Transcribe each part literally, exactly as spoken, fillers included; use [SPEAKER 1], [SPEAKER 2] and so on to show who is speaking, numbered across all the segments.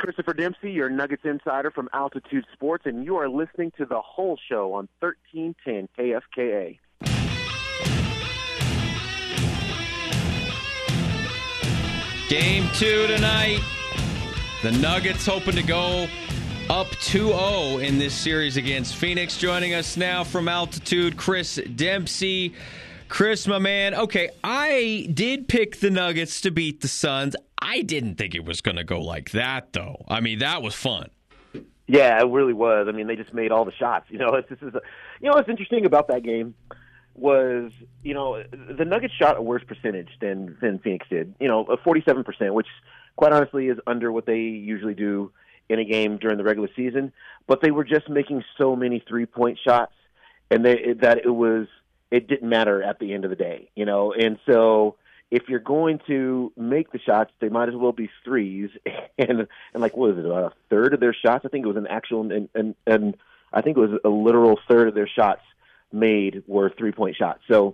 [SPEAKER 1] Christopher Dempsey, your Nuggets insider from Altitude Sports, and you are listening to The Whole Show on thirteen ten K F K A.
[SPEAKER 2] Game two tonight. The Nuggets hoping to go up two oh in this series against Phoenix. Joining us now from Altitude, Chris Dempsey. Chris, my man, okay, I did pick the Nuggets to beat the Suns. I didn't think it was going to go like that, though. I mean, that was fun.
[SPEAKER 1] Yeah, it really was. I mean, they just made all the shots. You know, it's, this is a, you know what's interesting about that game was, you know, the Nuggets shot a worse percentage than, than Phoenix did. You know, forty-seven percent, which quite honestly is under what they usually do in a game during the regular season. But they were just making so many three-point shots, and they, that it was it didn't matter at the end of the day, you know. And so if you're going to make the shots, they might as well be threes. And and like, what was it, about a third of their shots? I think it was an actual, and, and, and I think it was a literal third of their shots made were three-point shots. So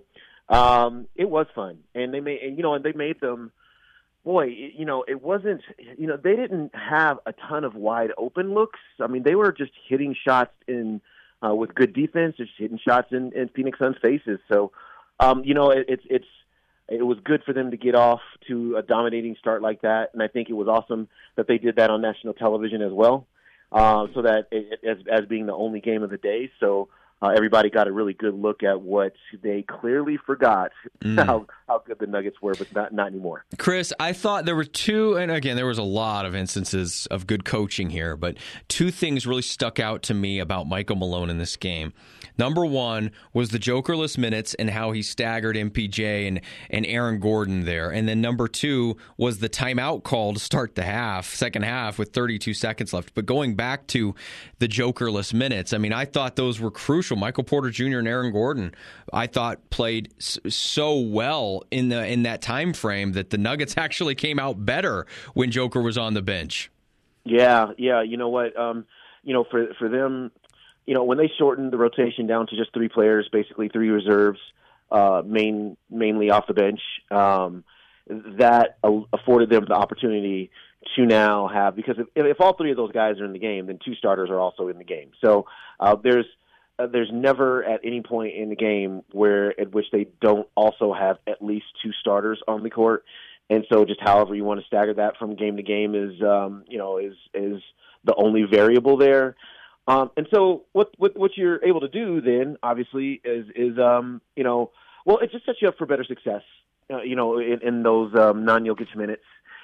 [SPEAKER 1] um, it was fun. And they made, and, you know, and they made them, boy, you know, it wasn't, you know, they didn't have a ton of wide open looks. I mean, they were just hitting shots in, Uh, with good defense, just hitting shots in, in Phoenix Suns' faces. So, um, you know, it, it's it's it was good for them to get off to a dominating start like that, and I think it was awesome that they did that on national television as well, uh, so that it, as as being the only game of the day. So uh, everybody got a really good look at what they clearly forgot mm. how how good the Nuggets were, but not not anymore.
[SPEAKER 2] Chris, I thought there were two, and again, there was a lot of instances of good coaching here, but two things really stuck out to me about Michael Malone in this game. Number one was the jokerless minutes and how he staggered M P J and, and Aaron Gordon there. And then number two was the timeout call to start the half, second half, with thirty-two seconds left. But going back to the jokerless minutes, I mean, I thought those were crucial. Michael Porter Junior and Aaron Gordon, I thought, played so well in the in that time frame that the Nuggets actually came out better when Joker was on the bench.
[SPEAKER 1] Yeah, yeah. You know what? Um, you know, for for them, you know, when they shortened the rotation down to just three players, basically three reserves, uh, main mainly off the bench, um, that afforded them the opportunity to now have, because if, if all three of those guys are in the game, then two starters are also in the game. So uh, there's uh, there's never at any point in the game where at which they don't also have at least two starters on the court. And so just however you want to stagger that from game to game is, um, you know, is is the only variable there. Um, and so what, what what you're able to do then, obviously, is, is um, you know, well, it just sets you up for better success, uh, you know, in, in those um, non-Jokic minutes.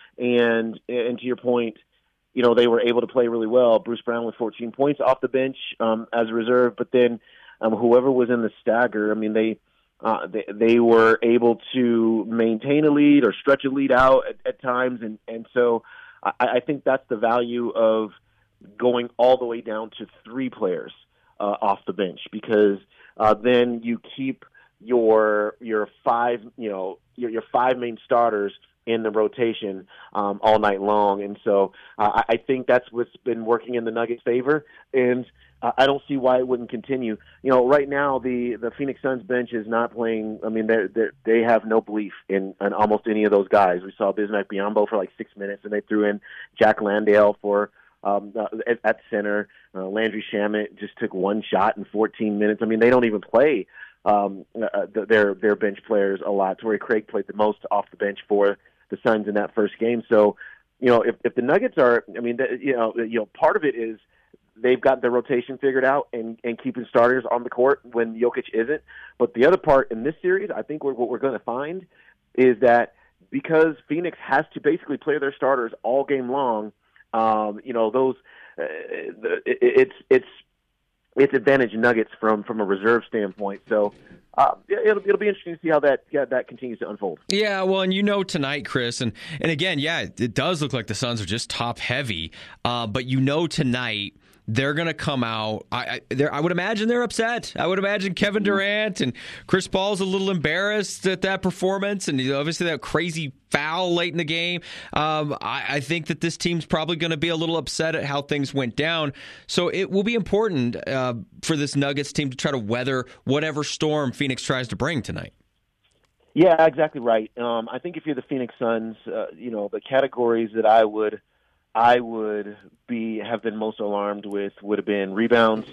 [SPEAKER 1] And and to your point, you know, they were able to play really well. Bruce Brown with fourteen points off the bench um, as a reserve, but then um, whoever was in the stagger, I mean, they, uh, they they were able to maintain a lead or stretch a lead out at, at times. And, and so I, I think that's the value of going all the way down to three players uh, off the bench, because uh, then you keep your your five, you know, your, your five main starters in the rotation um, all night long. And so uh, I think that's what's been working in the Nuggets' favor, and uh, I don't see why it wouldn't continue. You know, right now the, the Phoenix Suns bench is not playing. I mean, they they have no belief in, in almost any of those guys. We saw Bismack Biyombo for like six minutes, and they threw in Jack Landale for um, uh, at, at center. Uh, Landry Shamet just took one shot in fourteen minutes. I mean, they don't even play um, uh, their their bench players a lot. Torrey Craig played the most off the bench for the Suns in that first game. So, you know, if, if the Nuggets are, I mean, the, you know, you know, part of it is they've got their rotation figured out and, and keeping starters on the court when Jokic isn't. But the other part in this series, I think we're, what we're going to find is that because Phoenix has to basically play their starters all game long, um, you know, those uh, it, it's it's it's advantage Nuggets from from a reserve standpoint. So. Uh, it'll it'll be interesting to see how that yeah, that continues to unfold.
[SPEAKER 2] Yeah, well, and you know tonight, Chris, and, and again, yeah, it does look like the Suns are just top heavy. Uh, but you know tonight they're going to come out. I I, I would imagine they're upset. I would imagine Kevin Durant and Chris Paul's a little embarrassed at that performance, and obviously that crazy foul late in the game. Um, I, I think that this team's probably going to be a little upset at how things went down. So it will be important uh, for this Nuggets team to try to weather whatever storm Phoenix tries to bring tonight.
[SPEAKER 1] Yeah, exactly right. Um, I think if you're the Phoenix Suns, uh, you know, the categories that I would I would be have been most alarmed with would have been rebounds,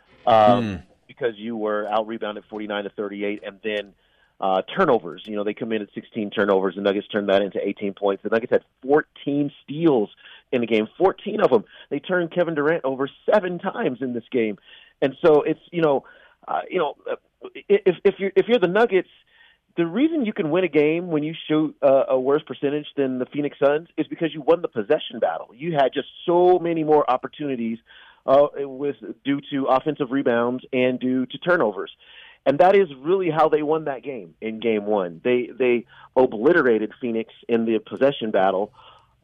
[SPEAKER 1] um, mm. because you were out rebounded forty-nine to thirty-eight, and then uh, turnovers. You know, they come in at sixteen turnovers. The Nuggets turned that into eighteen points. The Nuggets had fourteen steals in the game, fourteen of them. They turned Kevin Durant over seven times in this game, and so it's you know, uh, you know, if if you're if you're the Nuggets. The reason you can win a game when you shoot uh, a worse percentage than the Phoenix Suns is because you won the possession battle. You had just so many more opportunities uh, with due to offensive rebounds and due to turnovers. And that is really how they won that game in game one. They they obliterated Phoenix in the possession battle,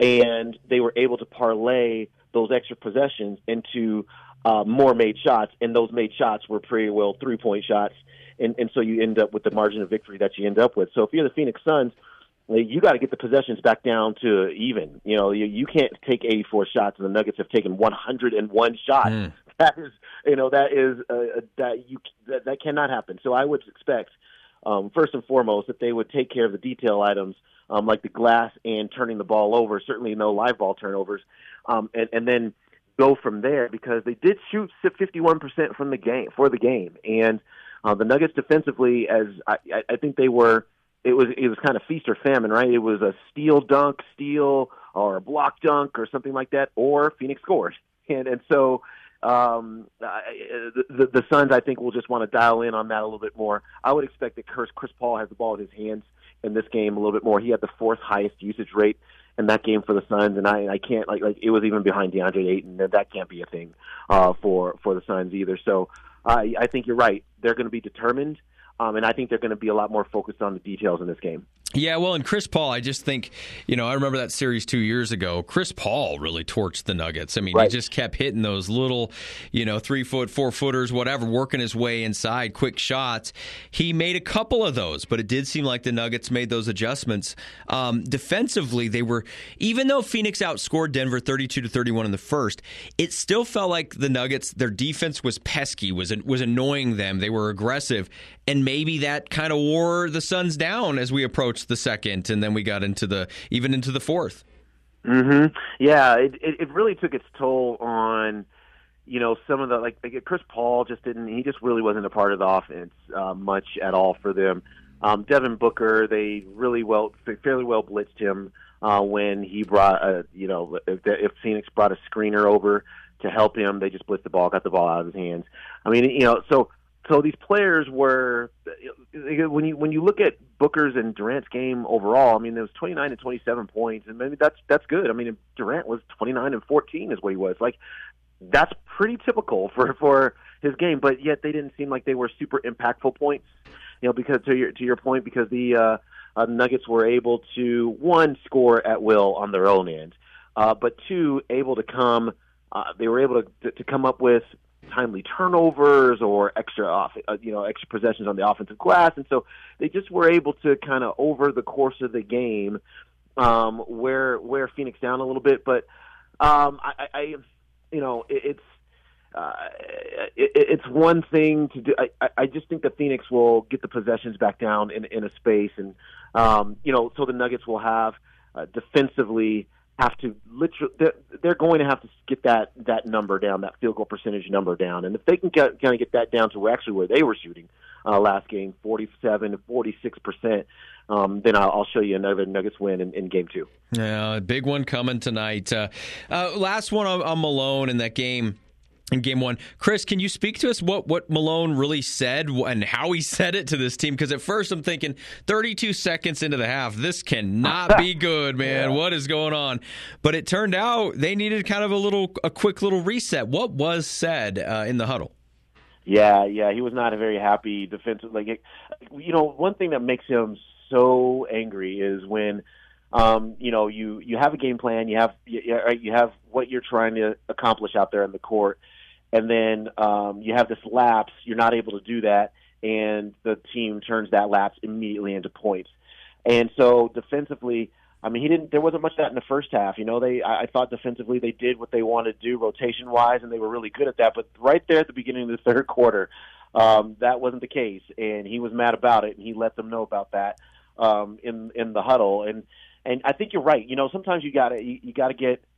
[SPEAKER 1] and they were able to parlay those extra possessions into uh, more made shots, and those made shots were pretty well three-point shots. And, and so you end up with the margin of victory that you end up with. So if you're the Phoenix Suns, you got to get the possessions back down to even. You know, you, you can't take eighty-four shots, and the Nuggets have taken one hundred one shots. Mm. That is, you know, that is uh, that you that, that cannot happen. So I would expect, um, first and foremost, that they would take care of the detail items um, like the glass and turning the ball over. Certainly no live ball turnovers, um, and, and then go from there because they did shoot fifty-one percent from the game for the game and. Uh, the Nuggets defensively, as I, I think they were, it was it was kind of feast or famine, right? It was a steal dunk, steal, or a block dunk, or something like that, or Phoenix scored, and and so um, the, the the Suns, I think, will just want to dial in on that a little bit more. I would expect that Chris Chris Paul has the ball in his hands in this game a little bit more. He had the fourth highest usage rate in that game for the Suns, and I I can't like like it was even behind DeAndre Ayton, and that can't be a thing uh, for for the Suns either. So. I, I think you're right. They're going to be determined, um, and I think they're going to be a lot more focused on the details in this game.
[SPEAKER 2] Yeah, well, and Chris Paul, I just think, you know, I remember that series two years ago. Chris Paul really torched the Nuggets. I mean, right. He just kept hitting those little, you know, three foot, four footers, whatever, working his way inside, quick shots. He made a couple of those, but it did seem like the Nuggets made those adjustments. Um, defensively, they were, even though Phoenix outscored Denver thirty-two to thirty-one in the first, it still felt like the Nuggets, their defense was pesky, was was annoying them. They were aggressive, and maybe that kind of wore the Suns down as we approached the second, and then we got into the even into the fourth.
[SPEAKER 1] Mm-hmm. Yeah, it, it it really took its toll on, you know, some of the like, like Chris Paul just didn't. He just really wasn't a part of the offense uh, much at all for them. Um, Devin Booker, they really well, fairly well blitzed him uh, when he brought, a, you know, if, if Phoenix brought a screener over to help him, they just blitzed the ball, got the ball out of his hands. I mean, you know, so. So these players were, when you when you look at Booker's and Durant's game overall, I mean, there was twenty-nine and twenty-seven points, and maybe that's that's good. I mean, Durant was twenty-nine and fourteen is what he was. Like, that's pretty typical for, for his game, but yet they didn't seem like they were super impactful points, you know, because to your to your point, because the uh, uh, Nuggets were able to, one, score at will on their own end, uh, but two, able to come, uh, they were able to to come up with timely turnovers or extra off, uh, you know, extra possessions on the offensive glass, and so they just were able to kind of over the course of the game um, wear wear Phoenix down a little bit. But um, I, I, you know, it, it's uh, it, it's one thing to do. I, I just think that Phoenix will get the possessions back down in in a space, and um, you know, so the Nuggets will have uh, defensively. Have to literally, they're, they're going to have to get that, that number down, that field goal percentage number down, and if they can get, kind of get that down to where actually where they were shooting uh, last game, forty-seven to forty-six percent, um, then I'll, I'll show you another Nuggets win in, in game two.
[SPEAKER 2] Yeah, a big one coming tonight. Uh, uh, last one on, on Malone in that game. In game one, Chris, can you speak to us what, what Malone really said and how he said it to this team? Because at first I'm thinking thirty-two seconds into the half, this cannot be good, man. Yeah. What is going on? But it turned out they needed kind of a little, a quick little reset. What was said uh, in the huddle?
[SPEAKER 1] Yeah, yeah, he was not a very happy defensive. Like, you know, one thing that makes him so angry is when, um, you know, you, you have a game plan, you have you, you have what you're trying to accomplish out there in the court. And then um, you have this lapse. You're not able to do that, and the team turns that lapse immediately into points. And so defensively, I mean, he didn't. There wasn't much of that in the first half. You know, they. I, I thought defensively they did what they wanted to do rotation wise, and they were really good at that. But right there at the beginning of the third quarter, um, that wasn't the case, and he was mad about it, and he let them know about that um, in in the huddle. And and I think you're right. You know, sometimes you got to you, you got to get.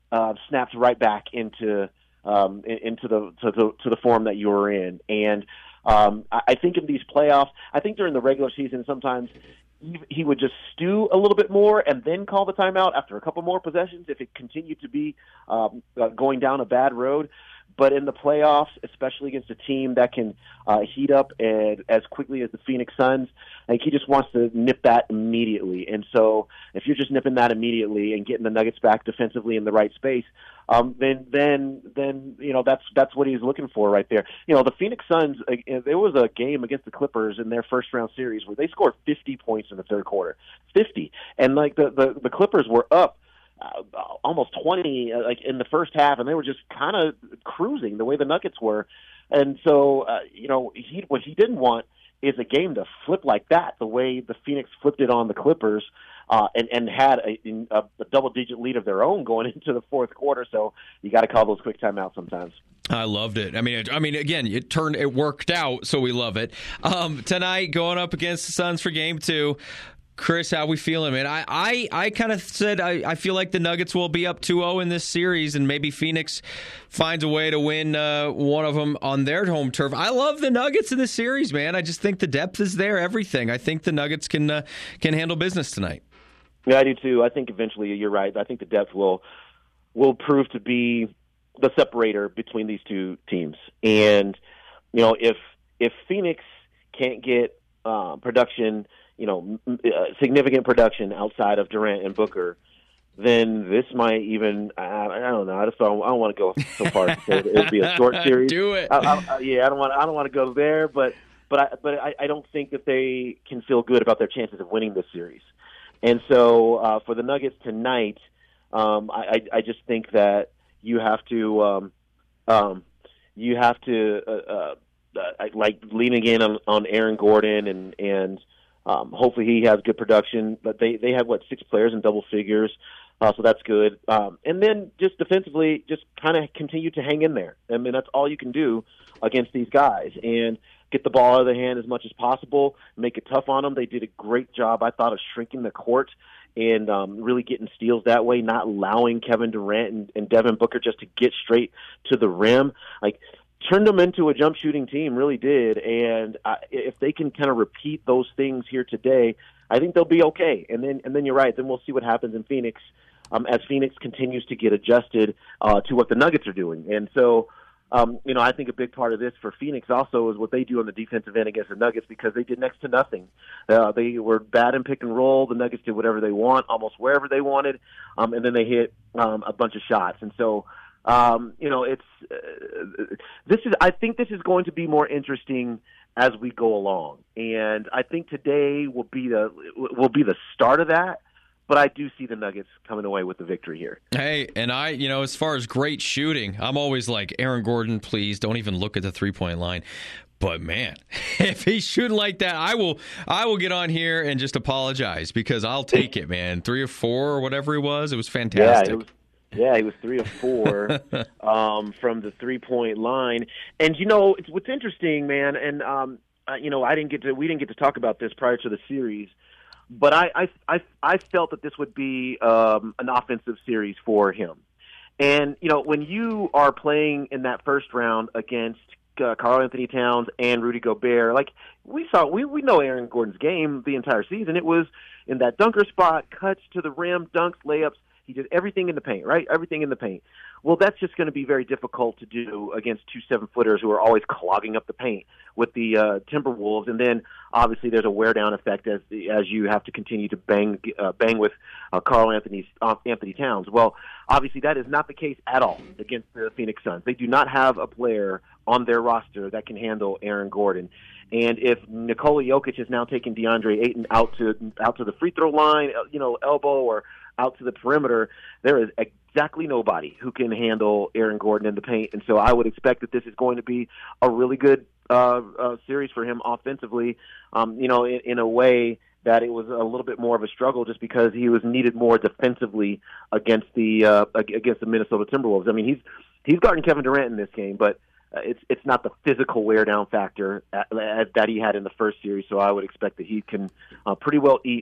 [SPEAKER 1] uh, snaps right back into um, into the to, the to the form that you were in. And um, I, I think in these playoffs, I think during the regular season, sometimes he, he would just stew a little bit more and then call the timeout after a couple more possessions if it continued to be um, uh, going down a bad road. But in the playoffs, especially against a team that can uh, heat up and, as quickly as the Phoenix Suns, like he just wants to nip that immediately. And so if you're just nipping that immediately and getting the Nuggets back defensively in the right space, um, then then then you know that's that's what he's looking for right there. You know, the Phoenix Suns, uh, there was a game against the Clippers in their first round series where they scored fifty points in the third quarter, fifty, and like the the, the Clippers were up Uh, almost twenty uh, like in the first half, and they were just kind of cruising the way the Nuggets were. And so uh, you know he what he didn't want is a game to flip like that, the way the Phoenix flipped it on the Clippers, uh, and and had a, a, a double digit lead of their own going into the fourth quarter. So you got to call those quick timeouts sometimes.
[SPEAKER 2] I loved it. I mean, I mean, again, it turned, it worked out, so we love it. Um, tonight, going up against the Suns for game two. Chris, how we feeling, man? I I, I kind of said I, I feel like the Nuggets will be up two oh in this series, and maybe Phoenix finds a way to win uh, one of them on their home turf. I love the Nuggets in this series, man. I just think the depth is there, everything. I think the Nuggets can uh, can handle business tonight.
[SPEAKER 1] Yeah, I do too. I think eventually, you're right. I think the depth will will prove to be the separator between these two teams. And you know, if if Phoenix can't get uh, production, you know, uh, significant production outside of Durant and Booker, then this might even, I, I don't know, I just don't, I don't want to go so far to say it would be a short series.
[SPEAKER 2] Do it.
[SPEAKER 1] I, I, yeah, I don't want, I don't want to go there, but, but I, but I, I don't think that they can feel good about their chances of winning this series. And so uh, for the Nuggets tonight, um, I, I, I just think that you have to, um, um, you have to, uh, uh, uh, like leaning in on, on Aaron Gordon and, and, Um, hopefully he has good production, but they, they have, what, six players in double figures, uh, so that's good. Um, and then just defensively, just kind of continue to hang in there. I mean, that's all you can do against these guys, and get the ball out of their hand as much as possible, make it tough on them. They did a great job, I thought, of shrinking the court and um, really getting steals that way, not allowing Kevin Durant and, and Devin Booker just to get straight to the rim. Like, turned them into a jump shooting team, really did. And uh, if they can kind of repeat those things here today, I think they'll be okay. And then, and then you're right. Then we'll see what happens in Phoenix um, as Phoenix continues to get adjusted uh, to what the Nuggets are doing. And so, um, you know, I think a big part of this for Phoenix also is what they do on the defensive end against the Nuggets, because they did next to nothing. Uh, they were bad in pick and roll. The Nuggets did whatever they want, almost wherever they wanted, um, and then they hit um, a bunch of shots. And so, Um, you know, it's uh, this is. I think this is going to be more interesting as we go along, and I think today will be the will be the start of that. But I do see the Nuggets coming away with the victory here.
[SPEAKER 2] Hey, and I, you know, as far as great shooting, I'm always like, Aaron Gordon, please don't even look at the three point line. But man, if he's shooting like that, I will I will get on here and just apologize, because I'll take it, man. Three or four or whatever he was, it was fantastic.
[SPEAKER 1] Yeah, it was- Yeah, he was three of four um, from the three-point line. And you know, it's, what's interesting, man, and um, uh, you know, I didn't get to we didn't get to talk about this prior to the series, but I I I, I felt that this would be um, an offensive series for him. And you know, when you are playing in that first round against uh, Karl Anthony Towns and Rudy Gobert, like we saw, we we know Aaron Gordon's game the entire season. It was in that dunker spot, cuts to the rim, dunks, layups. He did everything in the paint, right? Everything in the paint. Well, that's just going to be very difficult to do against two seven-footers who are always clogging up the paint with the uh, Timberwolves. And then, obviously, there's a wear-down effect as the, as you have to continue to bang uh, bang with uh, Karl Anthony, uh, Anthony Towns. Well, obviously, that is not the case at all against the Phoenix Suns. They do not have a player on their roster that can handle Aaron Gordon. And if Nikola Jokic is now taking DeAndre Ayton out to out to the free throw line, you know, elbow or out to the perimeter, there is exactly nobody who can handle Aaron Gordon in the paint. And so I would expect that this is going to be a really good uh, uh, series for him offensively, um, you know, in, in a way that it was a little bit more of a struggle just because he was needed more defensively against the uh, against the Minnesota Timberwolves. I mean, he's he's guarding Kevin Durant in this game, but uh, it's it's not the physical wear down factor at, at, that he had in the first series. So I would expect that he can uh, pretty well eat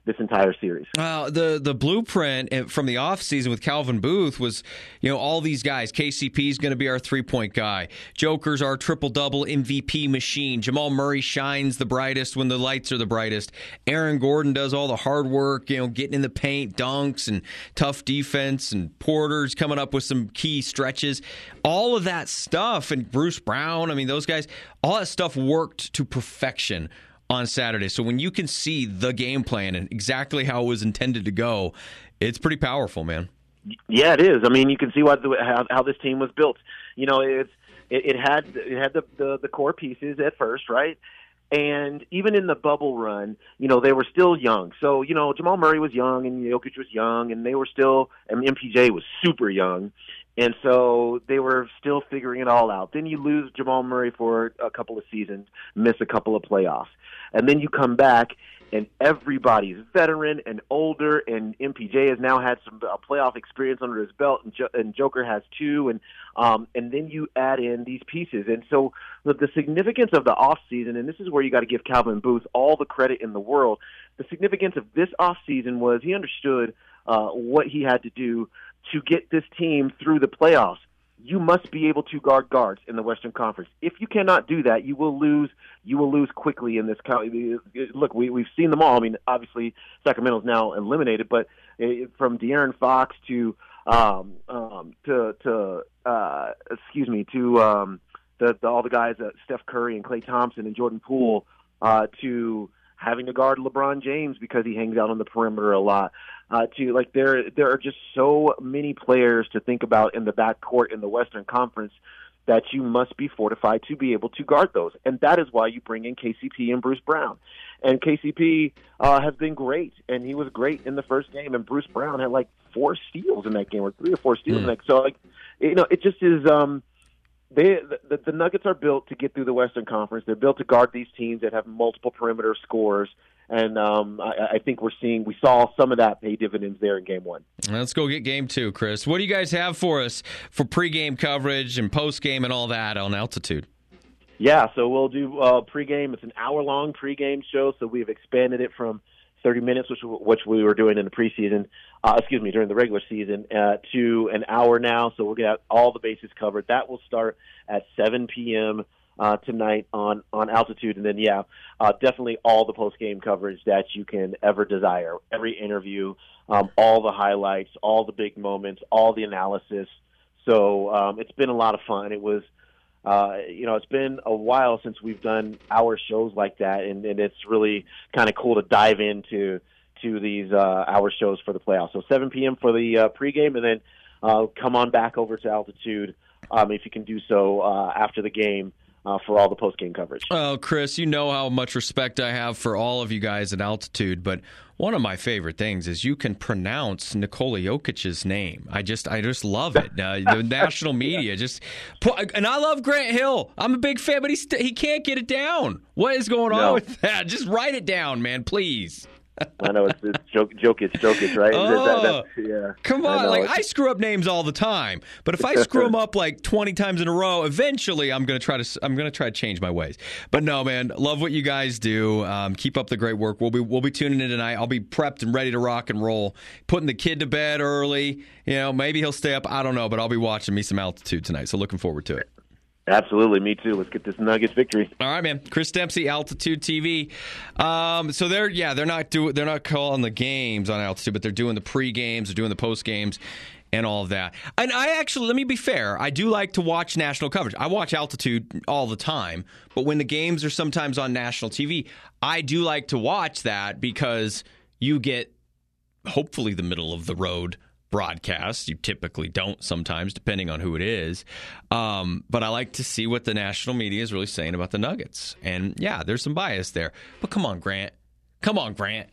[SPEAKER 1] this entire series.
[SPEAKER 2] Uh, the the blueprint from the offseason with Calvin Booth was, you know, all these guys. K C P is going to be our three-point guy. Joker's our triple-double M V P machine. Jamal Murray shines the brightest when the lights are the brightest. Aaron Gordon does all the hard work, you know, getting in the paint, dunks, and tough defense, and Porter's coming up with some key stretches. All of that stuff, and Bruce Brown, I mean, those guys, all that stuff worked to perfection on Saturday. So when you can see the game plan and exactly how it was intended to go, it's pretty powerful, man.
[SPEAKER 1] Yeah, it is. I mean, you can see what the, how, how this team was built. You know, it's it, it had it had the, the the core pieces at first, right? And even in the bubble run, you know, they were still young. So, you know, Jamal Murray was young and Jokic was young, and they were still, and M P J was super young. And so they were still figuring it all out. Then you lose Jamal Murray for a couple of seasons, miss a couple of playoffs. And then you come back, and everybody's veteran and older, and M P J has now had some uh, playoff experience under his belt, and, jo- and Joker has too. And um, and then you add in these pieces. And so the, the significance of the offseason, and this is where you got to give Calvin Booth all the credit in the world, the significance of this offseason was he understood uh, what he had to do to get this team through the playoffs. You must be able to guard guards in the Western Conference. If you cannot do that, you will lose. You will lose quickly in this. Look, we we've seen them all. I mean, obviously Sacramento's now eliminated, but from De'Aaron Fox to um, um, to to uh, excuse me to um, the, the all the guys, uh, Steph Curry and Klay Thompson and Jordan Poole, uh, to having to guard LeBron James because he hangs out on the perimeter a lot. Uh, to like there, there are just so many players to think about in the backcourt in the Western Conference that you must be fortified to be able to guard those, and that is why you bring in K C P and Bruce Brown. And K C P uh, has been great, and he was great in the first game. And Bruce Brown had like four steals in that game, or three or four steals mm. in that. So like, you know, it just is. Um, They, the, the Nuggets are built to get through the Western Conference. They're built to guard these teams that have multiple perimeter scores, and um, I, I think we're seeing we saw some of that pay dividends there in Game One.
[SPEAKER 2] Let's go get Game Two, Chris. What do you guys have for us for pregame coverage and postgame and all that on Altitude?
[SPEAKER 1] Yeah, so we'll do uh, pregame. It's an hour-long pregame show, so we've expanded it from thirty minutes, which which we were doing in the preseason, uh, excuse me, during the regular season, uh, to an hour now. So we'll get all the bases covered. That will start at seven p.m. Uh, tonight on, on Altitude. And then, yeah, uh, definitely all the post-game coverage that you can ever desire. Every interview, um, all the highlights, all the big moments, all the analysis. So um, it's been a lot of fun. It was Uh, you know, it's been a while since we've done hour shows like that, and, and it's really kind of cool to dive into to these uh, hour shows for the playoffs. So seven p.m. for the uh, pregame, and then uh, come on back over to Altitude um, if you can do so uh, after the game uh, for all the postgame coverage.
[SPEAKER 2] Oh, Chris, you know how much respect I have for all of you guys at Altitude, but one of my favorite things is you can pronounce Nikola Jokic's name. I just, I just love it. Uh, the national media just, put, and I love Grant Hill. I'm a big fan, but he st- he can't get it down. What is going on
[SPEAKER 1] no.
[SPEAKER 2] with that? Just write it down, man, please.
[SPEAKER 1] I know it's, it's Jokic, Jokic, right?
[SPEAKER 2] Oh,
[SPEAKER 1] that, that, yeah.
[SPEAKER 2] Come on,
[SPEAKER 1] I
[SPEAKER 2] like
[SPEAKER 1] it's...
[SPEAKER 2] I screw up names all the time, but if I screw them up like twenty times in a row, eventually I'm gonna try to I'm gonna try to change my ways. But no, man, love what you guys do. Um, keep up the great work. We'll be we'll be tuning in tonight. I'll be prepped and ready to rock and roll. Putting the kid to bed early. You know, maybe he'll stay up. I don't know, but I'll be watching me some Altitude tonight. So looking forward to it.
[SPEAKER 1] Absolutely, me too. Let's get this Nuggets victory.
[SPEAKER 2] All right, man. Chris Dempsey, Altitude T V. Um, so they're yeah, they're not do they're not calling the games on Altitude, but they're doing the pre games, they're doing the post games, and all of that. And I actually, let me be fair, I do like to watch national coverage. I watch Altitude all the time, but when the games are sometimes on national T V, I do like to watch that because you get hopefully the middle of the road broadcast. You typically don't sometimes, depending on who it is. Um, but I like to see what the national media is really saying about the Nuggets. And, yeah, there's some bias there. But come on, Grant. Come on, Grant.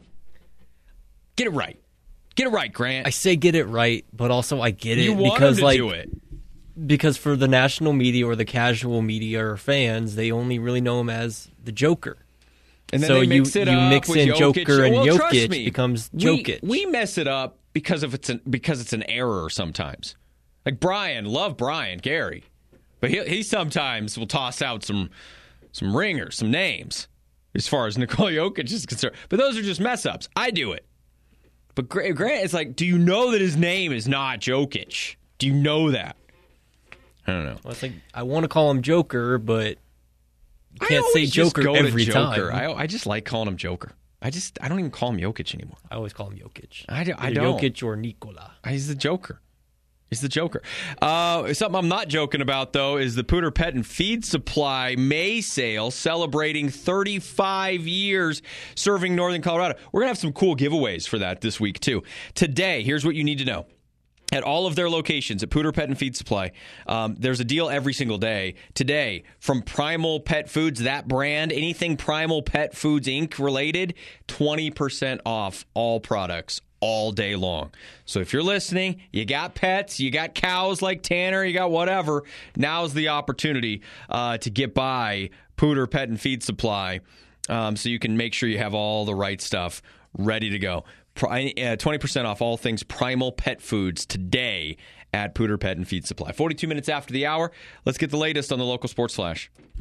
[SPEAKER 2] Get it right. Get it right, Grant.
[SPEAKER 3] I say get it right, but also I get it
[SPEAKER 2] you want
[SPEAKER 3] because,
[SPEAKER 2] him to
[SPEAKER 3] like,
[SPEAKER 2] do it.
[SPEAKER 3] Because for the national media or the casual media or fans, they only really know him as the Joker.
[SPEAKER 2] And then
[SPEAKER 3] so
[SPEAKER 2] they mix
[SPEAKER 3] you,
[SPEAKER 2] it
[SPEAKER 3] you
[SPEAKER 2] up
[SPEAKER 3] mix
[SPEAKER 2] with
[SPEAKER 3] in
[SPEAKER 2] Jokic.
[SPEAKER 3] Joker and
[SPEAKER 2] well,
[SPEAKER 3] Jokic
[SPEAKER 2] me,
[SPEAKER 3] becomes
[SPEAKER 2] we,
[SPEAKER 3] Jokic.
[SPEAKER 2] We mess it up because of it's an, because it's an error sometimes. Like Brian, love Brian, Gary. But he he sometimes will toss out some some ringers, some names. as far as Nikola Jokic is concerned. But those are just mess ups. I do it. But Grant, it's like, do you know that his name is not Jokic? Do you know that? I don't know.
[SPEAKER 3] Well, it's like, I want to call him Joker, but you
[SPEAKER 2] I
[SPEAKER 3] can't say
[SPEAKER 2] always just
[SPEAKER 3] Joker
[SPEAKER 2] go to
[SPEAKER 3] every
[SPEAKER 2] Joker.
[SPEAKER 3] time.
[SPEAKER 2] I, I just like calling him Joker. I just I don't even call him Jokic anymore.
[SPEAKER 3] I always call him Jokic.
[SPEAKER 2] I, do, I
[SPEAKER 3] Either
[SPEAKER 2] don't.
[SPEAKER 3] Jokic or Nikola.
[SPEAKER 2] He's the Joker. He's the Joker. Uh, something I'm not joking about, though, is the Pooter Pet and Feed Supply May sale celebrating thirty-five years serving Northern Colorado. We're going to have some cool giveaways for that this week, too. Today, here's what you need to know. At all of their locations at Pooter Pet and Feed Supply, um, there's a deal every single day. Today, from Primal Pet Foods, that brand, anything Primal Pet Foods Incorporated related, twenty percent off all products all day long. So if you're listening, you got pets, you got cows like Tanner, you got whatever, now's the opportunity uh, to get by Pooter Pet and Feed Supply um, so you can make sure you have all the right stuff ready to go. Uh, twenty percent off all things Primal Pet Foods today at Pooter Pet and Feed Supply. forty-two minutes after the hour, let's get the latest on the local sports flash.